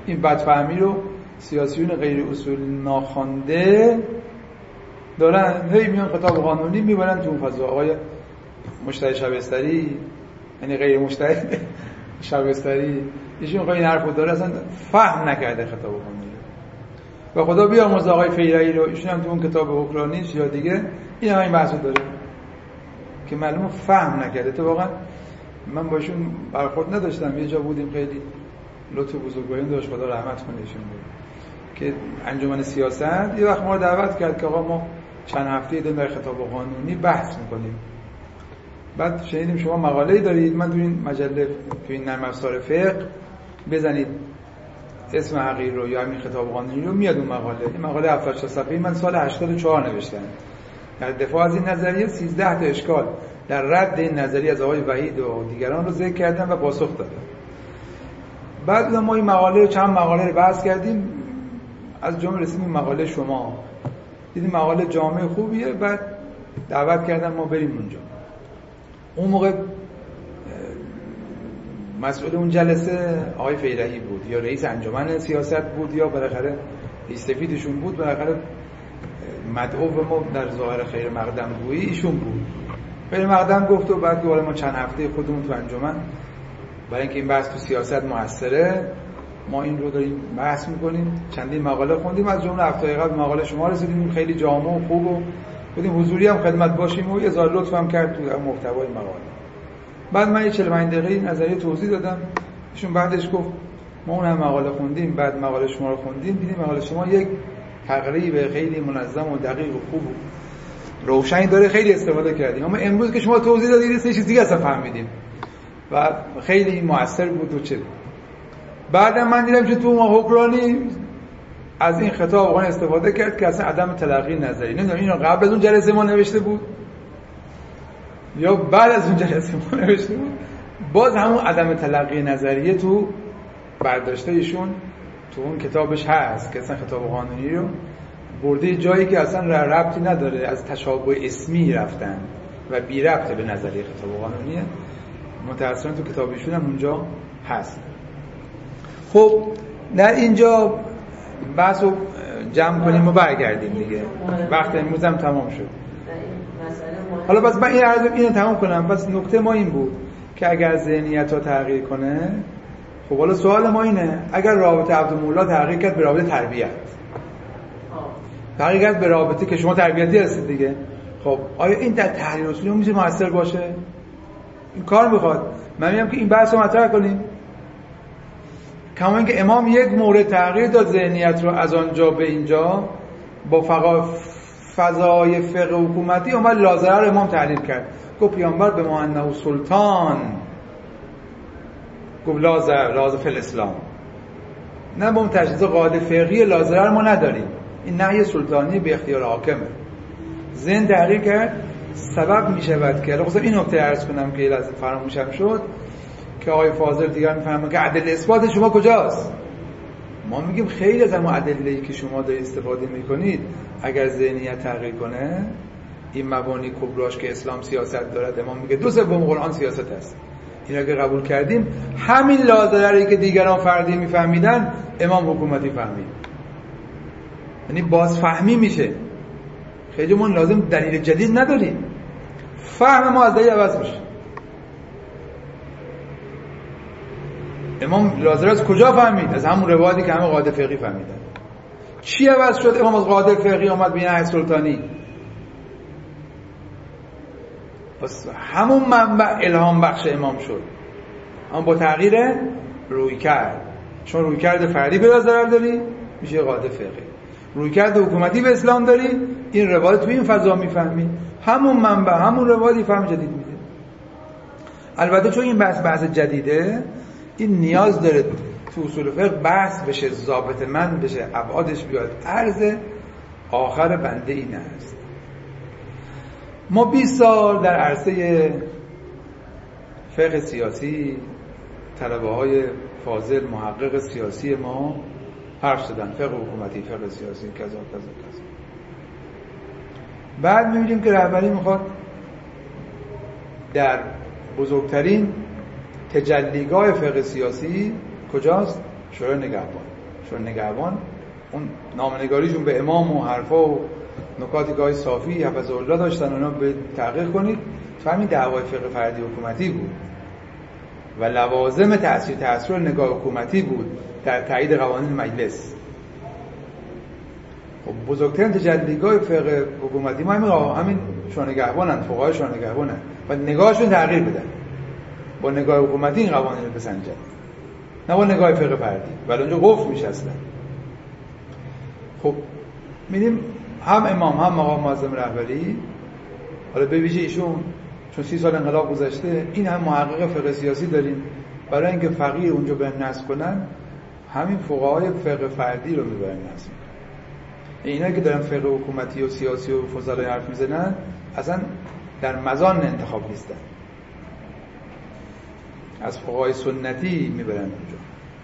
این بدفهمی رو سیاسیون غیر اصول ناخوانده دارن هی میان خطاب قانونی میبرن تو اون فضا. آقای مجتهد شبستری، یعنی غیر مجتهد شبستری، ایشون خواهی این حرفو داره، اصلا فهم نکرده خطاب قانونی و خدا بیامرزه آقای فیرعی رو، ایشون هم تو اون کتاب اوکرانیش یا دیگه این هم این بحثو داره که معلومه فهم نکرده. تو واقعا من باشون برخورد نداشتم، یه جا بودیم خیلی لطف بزرگواریم داشت، خدا رحمت کنه ایشون بود، که انجمن سیاست یه وقت ما رو دعوت کرد که آقا ما چند هفته در خطاب قانونی بحث میکنیم. بعد شنیدیم شما مقاله‌ای دارید، من تو این مجله تو این نرم افزار فقه بزنید اسم حقیر رو یا همین خطاب قانونی رو، میاد اون مقاله. این مقاله هفتاد و شش صفحه‌ای من سال هشتاد و چهار نوشتم در دفاع از این نظریه. سیزده تا اشکال در رد این نظریه از آقای وحید و دیگران رو ذکر کردم و پاسخ دادم. بعد ما این مقاله چند مقاله رو بحث کردیم، از جمله رسیدیم این مقاله شما، دیدیم مقاله جامع خوبیه، بعد دعوت کردم ما بریم اونجا. اون موقع مسئول اون جلسه آقای فیرعی بود یا رئیس انجمن سیاست بود یا بالاخره رئیس سفیدشون بود، بالاخره مدعو ما در ظاهر خیر مقدم گویی ایشون بود. خیر مقدم گفت و بعد دوباره ما چند هفته خودمون تو انجمن برای اینکه این بحث تو سیاست موثره ما این رو داریم بحث میکنیم، چندین مقاله خوندیم، از جمله هفته قبل مقاله شما رسیدیم، خیلی جامع و خوب و بودیم حضوری هم خدمت باشیم و یه ذره لطف هم کرد تو محتوای مقاله. بعد من یه چهل و پنج دقیقه نظریه توضیح دادم، ایشون بعدش گفت ما اون هم مقاله خوندیم، بعد مقاله شما رو خوندیم، دیدیم مقاله شما یک تقریب خیلی منظم و دقیق و خوب و روشنی داره، خیلی استفاده کردیم. اما امروز که شما توضیح دادید یه چیز دیگه اصلا فهمیدیم و خیلی موثر بود و چه. بعدم من دیدم که تو ما حکرانی از این خطاب واقعا استفاده کرد که اصلا عدم تلقی نظری، نمیدونم اینو قبل از اون جلسه ما نوشته بود یا بعد از اون جلسه ما نوشته بود، باز همون عدم تلقی نظریه تو برداشته ایشون تو اون کتابش هست که اصلا خطاب قانونی رو برده جایی که اصلا ربطی نداره، از تشابه اسمی رفتن و بی ربطه به نظریه خطاب قانونیه. متأسفانه تو کتابشون هم اونجا هست. خب در اینجا بحث رو جمع کنیم و برگردیم دیگه، وقت امروز هم تمام شد. حالا بس من این عرض اینو تمام کنم. پس نکته ما این بود که اگر ذهنیت ها تغییر کنه، خب حالا سوال ما اینه اگر رابطه عبدالمولا تغییر کرد به رابطه تربیت، تغییر کرد به رابطه که شما تربیتی هستید دیگه، خب آیا این در تحلیل اصولی میشه موثر باشه؟ این کار میخواد. من میگم که این بحث رو مطرح کنیم، کما اینکه امام یک مورد تغییر داد ذهنیت رو از آنجا به اینجا با فقا فضای فقه حکومتی اومد لازره رو امام تحلیل کرد، گفت پیامبر به ما انه سلطان، گفت لازر لازر فی الاسلام، نه با اون تشخیص قاعده فقهی لازره رو ما نداریم، این نهی سلطانی به اختیار حاکمه. ذهن تغییر کرد، سبب میشود که خصوصا این نکته عرض کنم که لازم فراموشم شد که آقای فاضل دیگر میفهمه که عدل اثبات شما کجاست. ما میگیم خیلی از اون ادله‌ای که شما دارید استفاده میکنید اگر ذهنیت تغییر کنه، این مبانی کبراش که اسلام سیاست دارد، امام میگه دو سوم قرآن سیاست است، این اگه قبول کردیم همین لازمه که دیگران فردی میفهمیدن امام حکومتی فهمید، یعنی باز فهمی میشه. خیلی ما لازم دلیل جدید نداریم، فهم ما از دلیل عوض میشه. امام لازم از کجا فهمید؟ از همون روایتی که همه قاعده فقهی فهمیدن. چی عوض شد؟ امام از قاعده فقهی اومد به نهی سلطانی. پس همون منبع الهام بخش امام شد، اما با تغییر روی کرد. چون روی کرد فردی به ضرر داری میشه قاعده فقهی، روی کرد حکومتی به اسلام داری، این روایت تو این فضا میفهمی، همون منبع همون روایتی فهم جدید میده. البته چون این بحث بحث جدیده، این نیاز داره تو اصول فقه بحث بشه، ضابط من بشه، ابعادش بیاد. عرض آخر بنده این است، ما بیست سال در عرصه فقه سیاسی طلبه های فاضل محقق سیاسی ما حرف زدن، فقه حکومتی، فقه سیاسی، کذا کذا کذا. بعد می‌بینیم که رهبری میخواد در بزرگترین تجلیگاه فقه سیاسی کجاست؟ شورای نگهبان. شورای نگهبان اون نامنگاریشون به امام و حرفا و نکاتی که های صافی حفظ الله داشتن اونا به تحقیق کنید. تو همین دعوای فقه فردی حکومتی بود و لوازم تأثیر تأثیر نگاه حکومتی بود در تایید قوانین مجلس. خب بزرگترین تجلیگاه فقه حکومتی ما همین همین شورای نگهبانن، فقهای شورای نگهبانن و نگاهشون تغییر بدن با نگاه حکومتی این قوانین رو بسنجن، نه با نگاه فقه فردی، ولی اونجا قفل میشه اصلا. خب می‌بینیم هم امام هم مقام معظم رهبری، حالا به ویژه ایشون چون سی سال انقلاب گذشته این هم محقق فقه سیاسی داریم، برای اینکه فقیه اونجا برن نصب کنن همین فقهای فقه فردی رو میبرن نصب. اینا که دارن فقه حکومتی و سیاسی و فضلای حرف میزنن اصلا در مزان انتخاب نیستن، از فقهای سنتی میبرن اونجا.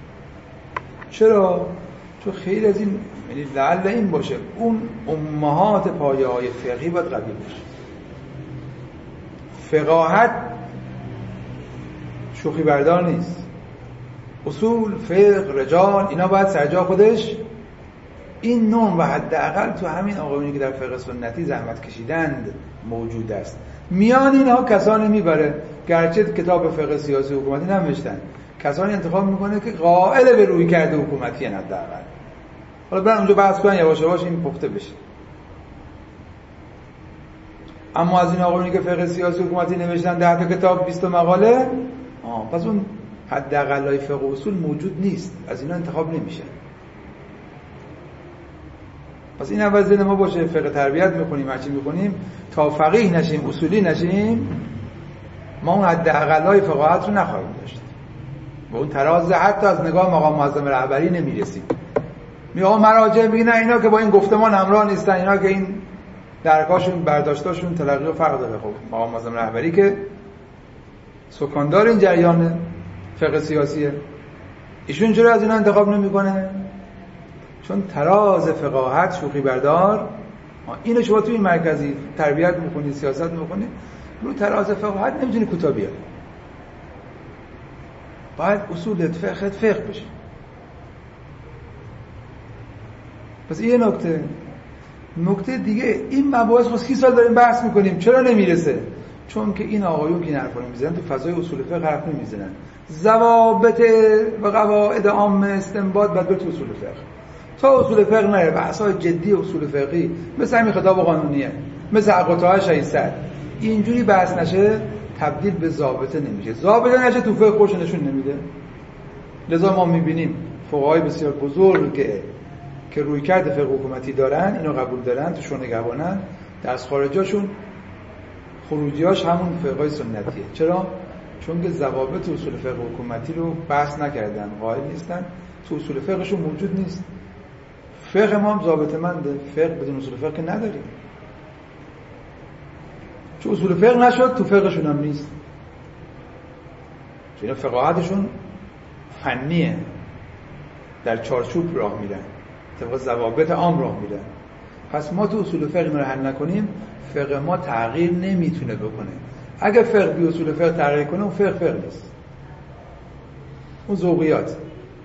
چرا؟ چون خیلی از این، یعنی لعل این باشه اون امهات پایه های فقهی باید قوی باشه. فقاهت شوخی بردار نیست، اصول، فقه، رجال اینا باید سرجا خودش این نوع و حداقل تو همین آقایونی که در فقه سنتی زحمت کشیدند موجود است. میان اینها کسانی میبره، گرچه کتاب فقه سیاسی حکومتی ننوشتن، کسانی انتخاب میکنه که قائل به روی کرده حکومتی ان حداقل. حالا برن اونجا بحث کنن یواش یواش این پخته بشه. اما از این آقایونی که فقه سیاسی حکومتی نوشتن ده تا کتاب بیست مقاله، آه پس اون حداقلای فقه و اصول موجود نیست، از اینا انتخاب نمیشه. پس این اول ذهن ما باشه، فقه تربیت میکنیم هرچی میکنیم تا فقیه نشیم، اصولی نشیم، ما اون حداقلای فقاهت رو نخواهیم داشت. با اون تراز حتی از نگاه مقام معظم رهبری نمیرسیم. میگه آقا مراجع میگن اینا که با این گفتمان همراه نیستن، اینا که این درکاشون برداشتاشون تلقی و فرق داره. خب مقام معظم رهبری که سکاندار این جریان فقه سیاسیه، ایشون چرا از اینا انتخاب نمیکنه؟ چون تراز فقاهت شوخی بردار، اینو شما توی مرکزی تربیت میکنید، سیاست میکنید، رو تراز فقاهت نمیتونی کوتاه بیاری. باید اصولت فقهت فقه بشه. پس این نکته. نکته دیگه، این مباحث خود سی سال داریم بحث میکنیم، چرا نمیرسه؟ چون که این آقایون که این حرفا رو میزنن تو فضای اصول فقه حرف نمیزنن. ضوابط و قواعد عام استنباط بعد به تو اصول فقه. تا اصول فقه نره بحث‌های جدی اصول فقهی مثل همین خطاب قانونیه، مثل حقوق شایسته، اینجوری بحث نشه تبدیل به ضابطه نمیشه. ضابطه نشه تو فقه خودش نشون نمیده. لذا ما میبینیم فقهای بسیار بزرگ که رویکرد فقه حکومتی دارن، اینو قبول دارن، تو شورای نگهبانن، دست خارجاشون خروجیاش همون فقهای سنتیه. چرا؟ چون که ضوابط اصول فقه حکومتی رو بحث نکردن، قائل نیستن، تو اصول فقهشون موجود نیست. فقه ما هم ضابطه‌منده، فقه بدون اصول فقه نداریم. چون اصول فقه نشد تو فقهشون هم نیست. چون فقاهتشون فنیه، در چارچوب راه میرن، طبق ضوابط عام راه میرن. پس ما تو اصول فقه رو حل نکنیم فقه ما تغییر نمیتونه بکنه. اگه فقه بی اصول فقه تغییر کنه اون فقه فقه نیست، اون ذوقیات.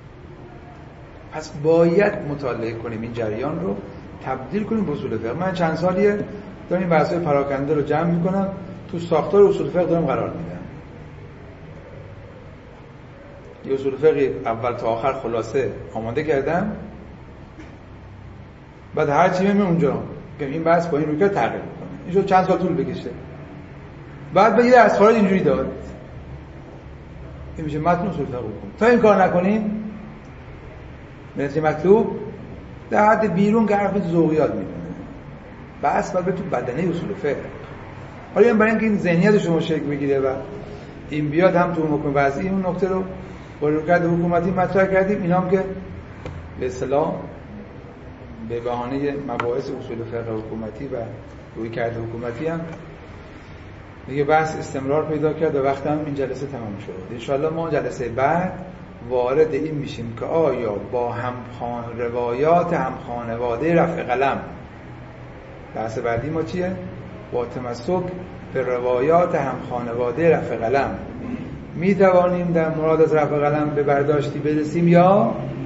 پس باید مطالعه کنیم این جریان رو، تبدیل کنیم به اصول فقه. من چند سالیه دارم این بحث‌های پراکنده رو جمع میکنم، تو ساختار اصول فقه دارم قرار میدم. یه اصول فقه اول تا آخر خلاصه آماده کردم، بعد هر چی میمونه اونجا که این بحث با این روی کرد تغییر میکنه. این شد چند سال طول بکشه. بعد به یه درس خارج اینجوری داد، این میشه متن اصول فقه بکن. تا این کار نکنیم نتیجه مطلوب در حد بیرون که حرف ذوقیات میدونه، بس بعد به تو بدنه اصول فقه. حالا این برای اینکه این ذهنیت شما شکل بگیره و این بیاد هم تو حکم وضعی اون نکته رو با رویکرد حکومتی مطرح کردیم. اینا هم که به اصطلاح به بهانه مباحث اصول فقه حکومتی و رویکرد حکومتی هم دیگه بحث استمرار پیدا کرد و وقت هم این جلسه تمام شد. ان شاءالله ما جلسه بعد وارد این میشیم که آیا با همخوان روایات همخانواده رفع قلم، بحث بعدی ما چیه؟ با تمسک به روایات همخانواده رفع قلم می توانیم در مراد از رفع قلم به برداشتی برسیم یا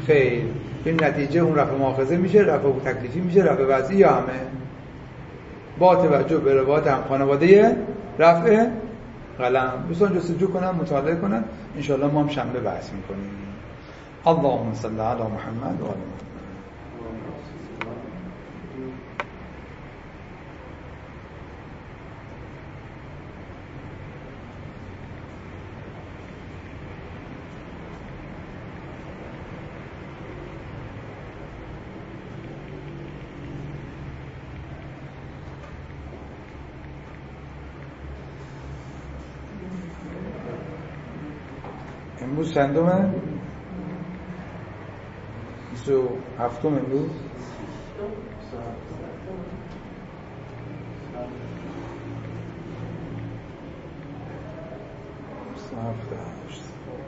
خیر. این نتیجه اون رفع مؤاخذه میشه، رفع تکلیفی میشه، رفع وضعی یا همه با توجه به روایات هم خانواده رفع قلم. دوستان جستجو کنن، مطالعه کنن، انشاءالله ما هم شنبه بحث میکنیم. اللهم صل علی محمد و آل محمد. امروز چندمه؟ بیست و هفتم امروز؟ بیست و هفت هشت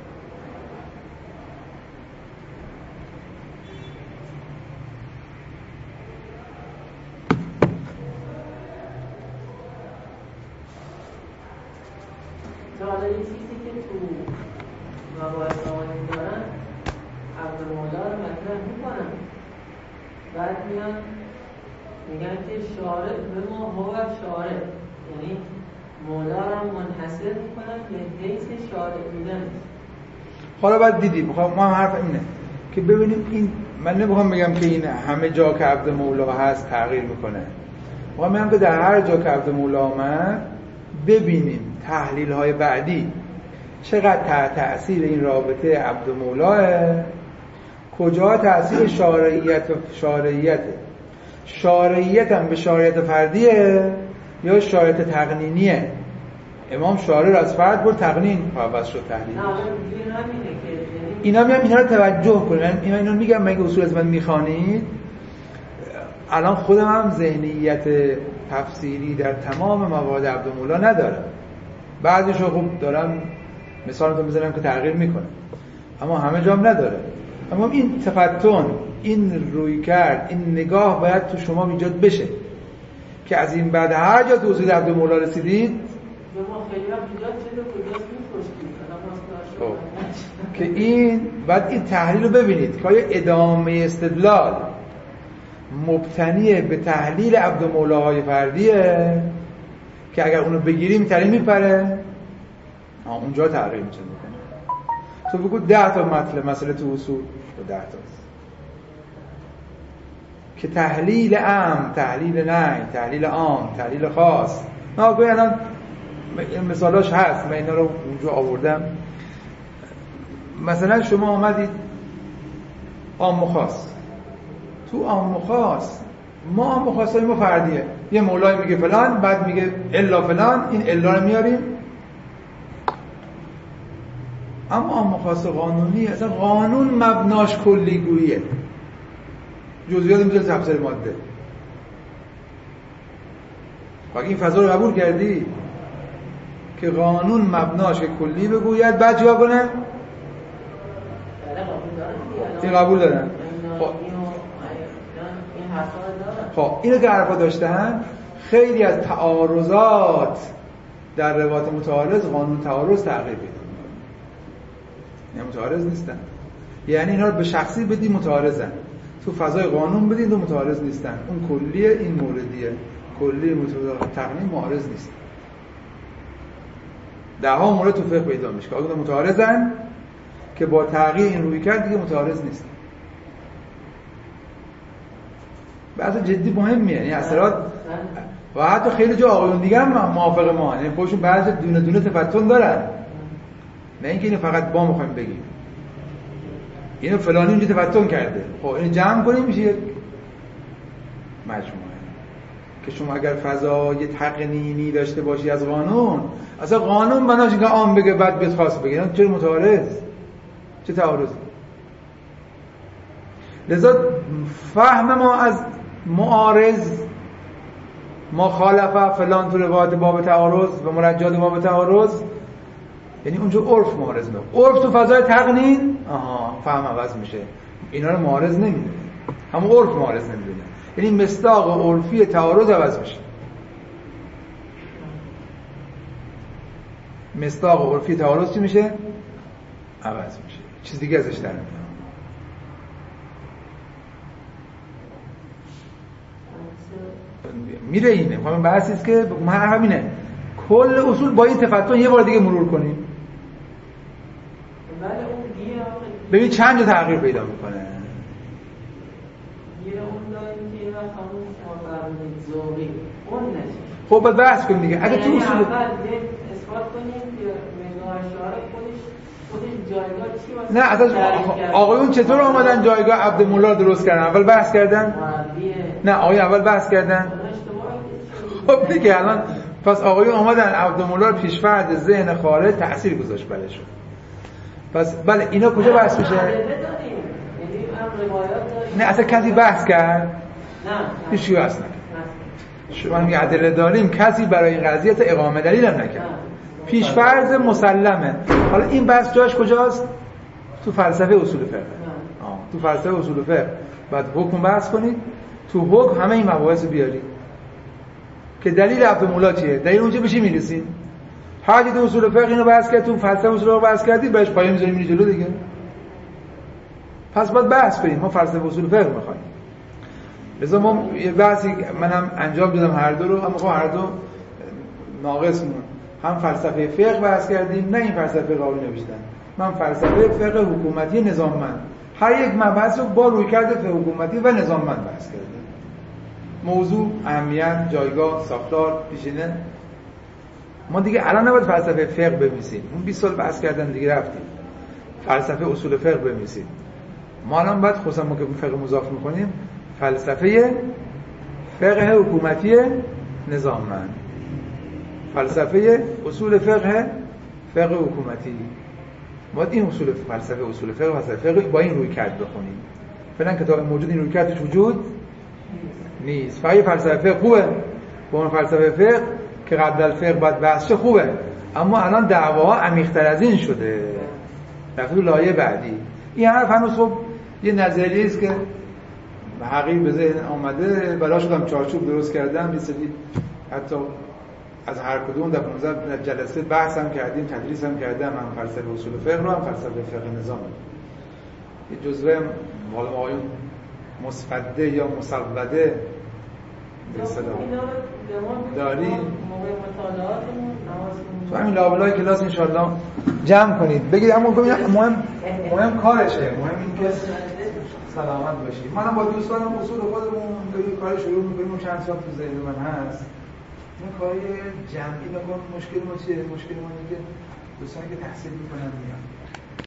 حالا یه چیزی که تو مباحث آمانی دارن عبد مولا رو مطرح میکنن، بعد میان میگن که شارع به ما هو شارع، یعنی مولا رو منحصر میکنن به حیث شارع بودن. حالا بعد دیدیم ما هم حرف اینه که ببینیم این، من نمیخوام بگم که این همه جا که عبد مولا هست تغییر میکنه، میخوام بگم که در هر جا که عبد مولا آمد ببینیم تحلیل های بعدی چقدر تحت تأثیر این رابطه عبد مولاه، کجا تأثیر شارعیت و شارعیته، شارعیت هم به شارعیت فردیه یا شارعیت تقنینیه. امام شارع رو از فرد برد تقنین فاوض شد تحلیل. اینا میام اینا رو توجه کنن، اینا اینا میگم مگه اصول از من میخوانید. الان خودم هم ذهنیت تفسیری در تمام موارد عبد مولا ندارم، بعضیشو خوب دارم مثالتون میزنم که تغییر میکنه، اما همه جام نداره. اما این تفتن، این روی کرد، این نگاه باید تو شما ایجاد بشه که از این بعد هر جا تو اصول عبد مولا رسیدید که این بعد این تحلیل رو ببینید که آیا ادامه استدلال مبتنی به تحلیل عبد مولاهای فردیه که اگر اونو بگیریم تری میپره، اونجا تغییر میشه میکنه. تو بگو ده تا مطلب مسئله تو اصول تو ده تاست که تحلیل عام، تحلیل نهی، تحلیل عام، تحلیل خاص، نه بگو الان مثالاش هست، من اینا رو اونجا آوردم. مثلا شما آمدید عام و خاص، تو عام و خاص ما عام و خاصای ما فردیه، یه مولای میگه فلان بعد میگه الا فلان، این الا رو میاریم. اما عام و خاص قانونی اصلا قانون مبناش کلیگوییه، جزئیات میذاره تفسیر ماده. اگه این فضا رو قبول کردی که قانون مبناش کلی بگوید بعد چیکار کنه؟ این قبول دارن. خب خب اینو که حرفا داشتن، خیلی از تعارضات در روایات متعارض قانون تعارض تغییر پیدا می‌کنه، یعنی متعارض نیستن، یعنی اینا رو به شخصی بدی متعارضن، تو فضای قانون بدین تو متعارض نیستن، اون کلیه این موردیه، کلی متعارض تقنین معارض نیست. ده ها مورد تو فقه پیدا میشه که آگه متعارضن که با تغییر این روی کرد دیگه متعارض نیست. بحث جدی مهمیه، یعنی اثرات و حتی خیلی جا آقایون دیگه هم موافق ما، یعنی خودشون بعضی دونه دونه تفتن دارن، نه اینکه اینو فقط با میخوایم بگیم اینو فلانی اونجا تفتن کرده، خب اینو جمع کنیم میشه یک مجموعه. که شما اگر فضای تقنینی داشته باشی از قانون، اصلا قانون بناش اینکه عام بگه بعد بیاد خاص بگه، چرا متعارض؟ چه تعارضی؟ لذا فهم ما از معارض مخالفه فلان تو روایت باب تعارض و مرجعات باب تعارض، یعنی اونجا عرف معارض میشه. عرف تو فضای تقنین آها فهم عوض میشه، اینا رو معارض نمیدونه، همون عرف معارض نمیدونه، یعنی مصداق عرفی تعارض عوض میشه، مصداق عرفی تعارض چی میشه؟ عوض میشه، چیز دیگه ازش در میاد. میره اینه. همین بحثی است که من همینه کل اصول با این تفتن یه بار دیگه مرور کنیم. ولی اون دیگه ببین چند جا تغییر پیدا میکنه. یه اون داریم که اینا همون شما فرمودید ذوقی اون نشه. خب باید بحث کنیم دیگه. اگه تو اصول اول اثبات کنیم که منگاه شعار خودش خودش جایگاه چی نه اصلا آقایون چطور آمدن جایگاه عبدالمولا درست کردن؟ اول بحث کردن؟ نه آقای اول بحث کردن؟ خب دیگه الان پس آقایون آمدن عبدالمولا رو پیشفرض ذهن خارج تأثیر گذاشت برشون. پس بله اینا کجا بحث میشه؟ نه اصلا کسی بحث کرد؟ نه هیچ کی بحث نکرد. شما میگه ادله داریم، کسی برای این قضیه اقامه دلیل هم نکرد. پیشفرض مسلمه. حالا این بحث جاش کجاست؟ تو فلسفه اصول فقه. آه. تو فلسفه اصول فقه بعد حکم بحث کنید، تو حکم همه این مباحث رو بیارید که دلیل عبدالمولا چیه، دلیل اونجا بشی میرسید. هر کی تو اصول فقه اینو بحث کرد، تو فلسفه اصول فقه بحث کردید، بهش پایه میذاریم میری جلو دیگه. پس باید بحث کنیم. ما فلسفه اصول فقه میخوایم. لذا ما یه بحثی منم انجام دادم هر دو رو، اما خب هر دو ناقص مون. هم فلسفه فقه بحث کردیم، نه این فلسفه قانون نوشتن. من فلسفه فقه حکومتی نظاممند. هر یک مبحث رو با رویکرد فقه حکومتی و نظاممند بحث کردیم. موضوع، اهمیت، جایگاه، ساختار، پیشینه. ما دیگه الان نباید فلسفه فقه بنویسیم. اون بیست سال بحث کردن دیگه رفتیم. فلسفه اصول فقه بنویسیم. ما الان باید خصوصا ما که فقه مضاف می‌کنیم فلسفه فقه حکومتی نظاممند. فلسفه اصول فقه فقه حکومتی. باید این اصول فلسفه اصول فقه و فلسفه فقه با این روی کرد بخونیم. فعلا کتاب موجود این روی کردش وجود نیست. فقط فلسفه فقه خوبه. با اون فلسفه فقه که قبل الفقه باید بحث خوبه. اما الان دعواها عمیق‌تر از این شده. در تو لایه بعدی. این حرف هنوز خب یه نظریه است که حقیقی به ذهن آمده، بلا شدم چارچوب درست کردم، یه سری حتی از هر کدوم در پانزده جلسه بحث هم کردیم، تدریس هم کردم، هم فلسفه اصول فقه رو هم فلسفه فقه نظام. یه جزوه مال آقایون مصفده یا مصوده به اصطلاح داریم. تو همین لابلای کلاس انشالله جمع کنید بگید. اما مهم مهم کارشه، مهم این که سلامت باشید. منم با دوستانم اصول خودمون داریم کار شروع می‌کنیم و چند سال تو ذهن من هست. این کاری جمعی نکن. مشکل ما چیه؟ مشکل ما اینه که دوستانی که تحصیل می‌کنن میان